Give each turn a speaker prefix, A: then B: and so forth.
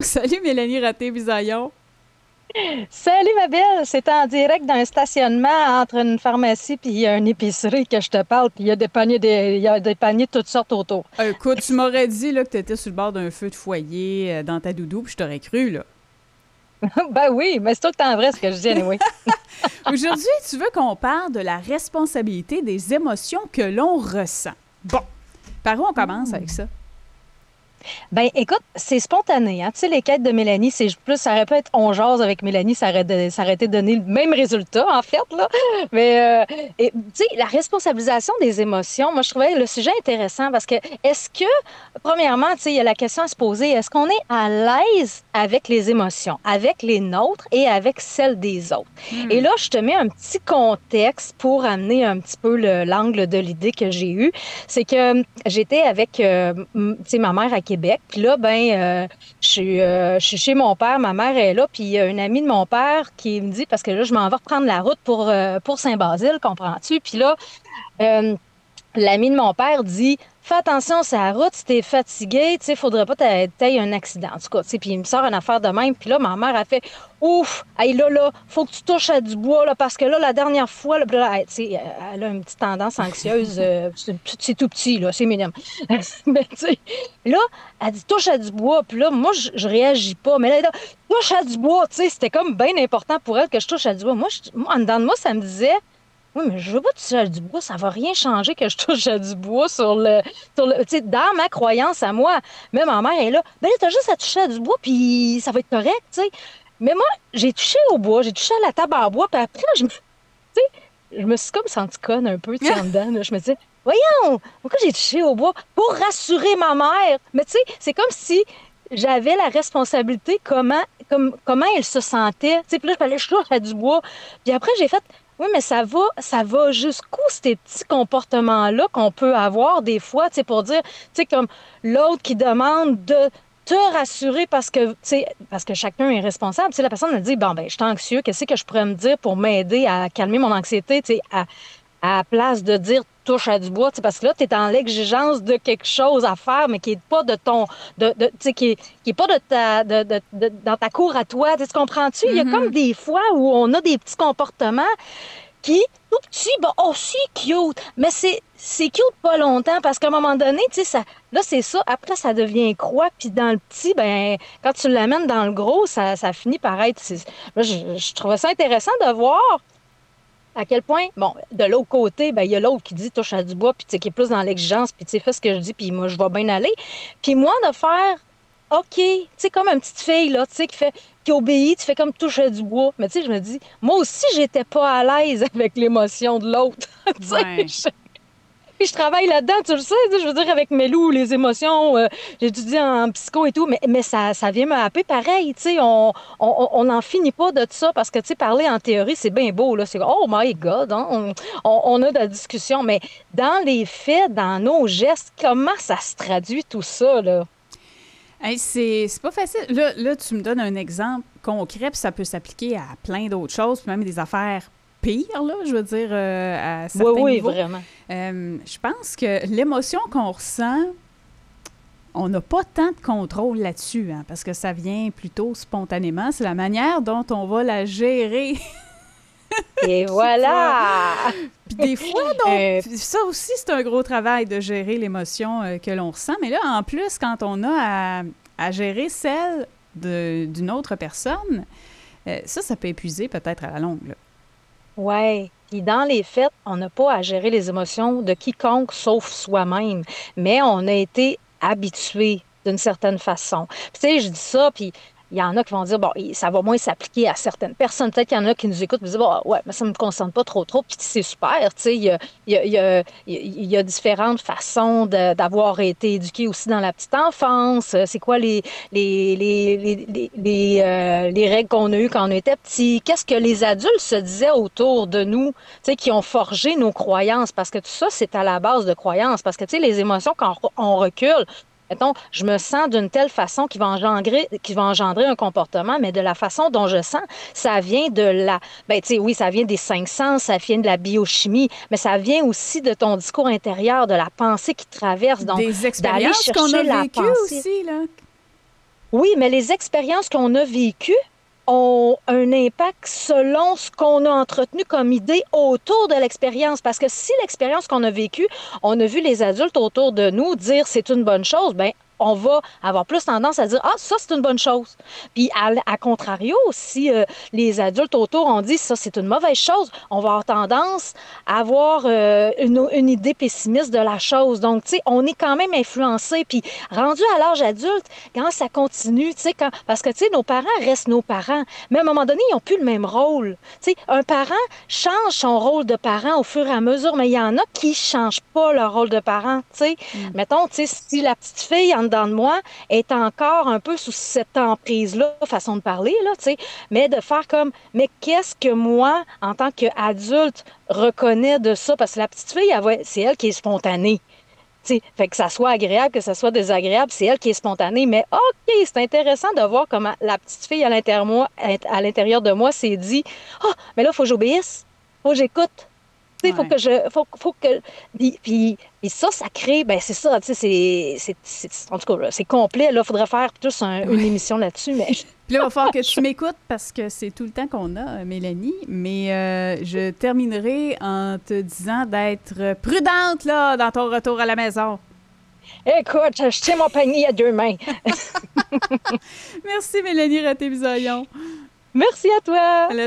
A: Salut Mélanie Raté-Bisaillon.
B: Salut ma belle, c'est en direct d'un stationnement entre une pharmacie puis une épicerie que je te parle, puis il y a des paniers de toutes sortes autour.
A: Écoute, tu m'aurais dit là, que tu étais sur le bord d'un feu de foyer dans ta doudou, puis je t'aurais cru, là.
B: Ben oui, mais c'est tout le temps vrai ce que je dis, anyway.
A: Aujourd'hui, tu veux qu'on parle de la responsabilité des émotions que l'on ressent. Bon, par où on commence avec ça?
B: Ben écoute, c'est spontané, hein. Tu sais, les quêtes de Mélanie, c'est plus, ça aurait pu être on jase avec Mélanie, ça aurait été donné le même résultat, en fait, là. Mais, tu sais, la responsabilisation des émotions, moi, je trouvais le sujet intéressant parce que, est-ce que, premièrement, tu sais, il y a la question à se poser, est-ce qu'on est à l'aise avec les émotions, avec les nôtres et avec celles des autres? Et
A: Hmm.
B: là, je te mets un petit contexte pour amener un petit peu l'angle de l'idée que j'ai eue. C'est que j'étais avec tu sais, ma mère à Québec. Puis là, je suis chez mon père, ma mère est là. Puis il y a une amie de mon père qui me dit, parce que là, je m'en vais reprendre la route pour Saint-Basile, comprends-tu? Puis là, euh, l'ami de mon père dit, fais attention, c'est la route, si t'es fatigué, tu sais, faudrait pas t'aies un accident. En tout cas, tu sais, puis il me sort une affaire de même. Puis là, ma mère a fait, ouf, hey, là, faut que tu touches à du bois, là, parce que là, la dernière fois, là, puis là, tu sais, elle a une petite tendance anxieuse, c'est tout petit, là, c'est minime. Mais tu sais, là, elle dit, touche à du bois. Puis là, moi, je réagis pas. Mais là, elle dit, touche à du bois, tu sais, c'était comme bien important pour elle que je touche à du bois. Moi, en dedans de moi, ça me disait, oui, mais je veux pas toucher à du bois, ça va rien changer que je touche à du bois tu sais, dans ma croyance à moi. Mais ma mère est là, ben là, t'as juste à toucher à du bois, puis ça va être correct, tu sais. Mais moi, j'ai touché au bois, j'ai touché à la table en bois, puis après, tu sais, je me suis comme sentie conne un peu, tu sais, en dedans, là. Je me disais, voyons, pourquoi j'ai touché au bois? Pour rassurer ma mère. Mais tu sais, c'est comme si j'avais la responsabilité comment elle se sentait. Tu sais, puis là, il fallait que je touche à du bois. Puis après, j'ai fait, oui, mais ça va jusqu'où ces petits comportements-là qu'on peut avoir des fois, tu sais, pour dire, tu sais, comme l'autre qui demande de te rassurer parce que chacun est responsable. Tu sais, la personne elle dit, bon, ben, je suis anxieux, qu'est-ce que je pourrais me dire pour m'aider à calmer mon anxiété, tu sais, à la place de dire touche à du bois, tu sais, parce que là, tu es dans l'exigence de quelque chose à faire, mais qui n'est pas de ton, tu sais, qui est pas de dans ta cour à toi. Tu sais, comprends-tu? Il y a comme
A: Mhm.
B: des fois où on a des petits comportements qui, tout petit, bon, oh, c'est cute, mais c'est cute pas longtemps parce qu'à un moment donné, tu sais, là, c'est ça. Après, ça devient croix. Puis dans le petit, ben, quand tu l'amènes dans le gros, ça finit par être. Là, je trouvais ça intéressant de voir à quel point, bon, de l'autre côté, ben, il y a l'autre qui dit touche à du bois, puis tu sais, qui est plus dans l'exigence, puis tu sais, fais ce que je dis, puis moi, je vais bien aller. Puis moi, de faire, OK, tu sais, comme une petite fille, là, tu sais, qui obéit, tu fais comme touche à du bois. Mais tu sais, je me dis, moi aussi, j'étais pas à l'aise avec l'émotion de l'autre. Tu
A: Ouais.
B: sais, puis je travaille là-dedans, tu le sais, tu sais, je veux dire, avec mes loups, les émotions, j'étudie en psycho et tout, mais ça vient me happer pareil, tu sais, on n'en finit pas de ça, parce que, tu sais, parler en théorie, c'est bien beau, là, c'est, oh my God, hein, on a de la discussion, mais dans les faits, dans nos gestes, comment ça se traduit tout ça, là?
A: Hey, c'est pas facile. Là, tu me donnes un exemple concret, puis ça peut s'appliquer à plein d'autres choses, puis même des affaires pires, là, je veux dire, à
B: Oui,
A: certains
B: oui,
A: niveaux.
B: vraiment.
A: Je pense que l'émotion qu'on ressent, on n'a pas tant de contrôle là-dessus, hein, parce que ça vient plutôt spontanément. C'est la manière dont on va la gérer.
B: Et
A: Je sais pas.
B: voilà!
A: Puis des fois, donc,
B: Euh,
A: ça aussi, c'est un gros travail de gérer l'émotion que l'on ressent. Mais là, en plus, quand on a à gérer celle d'une autre personne, ça peut épuiser peut-être à la longue, là.
B: Ouais. Puis dans les faits, on n'a pas à gérer les émotions de quiconque sauf soi-même, mais on a été habitué d'une certaine façon. Puis, tu sais, je dis ça, puis il y en a qui vont dire, bon, ça va moins s'appliquer à certaines personnes. Peut-être qu'il y en a qui nous écoutent et disent, bon, ouais, mais ça ne me concerne pas trop, trop. Puis c'est super, tu sais, il y a différentes façons d'avoir été éduqué aussi dans la petite enfance. C'est quoi les règles qu'on a eues quand on était petit? Qu'est-ce que les adultes se disaient autour de nous, tu sais, qui ont forgé nos croyances? Parce que tout ça, c'est à la base de croyances. Parce que, tu sais, les émotions, quand on recule, mettons, je me sens d'une telle façon qui va engendrer un comportement, mais de la façon dont je sens, ça vient ben, tu sais, oui, ça vient des cinq sens, ça vient de la biochimie, mais ça vient aussi de ton discours intérieur, de la pensée qui traverse. Donc,
A: Des
B: d'aller
A: expériences qu'on a
B: chercher la
A: vécues
B: pensée.
A: aussi, là.
B: Oui, mais les expériences qu'on a vécues ont un impact selon ce qu'on a entretenu comme idée autour de l'expérience. Parce que si l'expérience qu'on a vécue, on a vu les adultes autour de nous dire c'est une bonne chose, ben on va avoir plus tendance à dire ah ça c'est une bonne chose. Puis à contrario, si les adultes autour ont dit ça c'est une mauvaise chose, on va avoir tendance à avoir une idée pessimiste de la chose. Donc tu sais, on est quand même influencé. Puis rendu à l'âge adulte, quand ça continue, tu sais, parce que tu sais nos parents restent nos parents, mais à un moment donné ils n'ont plus le même rôle. Tu sais, un parent change son rôle de parent au fur et à mesure, mais il y en a qui ne changent pas leur rôle de parent. Tu sais, mettons, tu sais, si la petite fille en dedans de moi est encore un peu sous cette emprise-là, façon de parler, là, tu sais, mais de faire comme, mais qu'est-ce que moi, en tant qu'adulte, reconnais de ça? Parce que la petite fille, c'est elle qui est spontanée. Tu sais, fait que ça soit agréable, que ça soit désagréable, c'est elle qui est spontanée. Mais OK, c'est intéressant de voir comment la petite fille à l'intérieur de moi s'est dit, ah, mais là, il faut que j'obéisse, il faut que j'écoute. Tu sais,
A: Ouais.
B: faut que. Puis ça crée, ben c'est ça, tu sais, en tout cas, là, c'est complet, là, il faudrait faire tous une
A: Ouais.
B: émission là-dessus, mais
A: Puis là, il va falloir que tu m'écoutes parce que c'est tout le temps qu'on a, Mélanie. Mais je terminerai en te disant d'être prudente là, dans ton retour à la maison.
B: écoute, je tiens mon panier à deux mains.
A: Merci, Mélanie Raté-Bisaillon.
B: Merci à toi.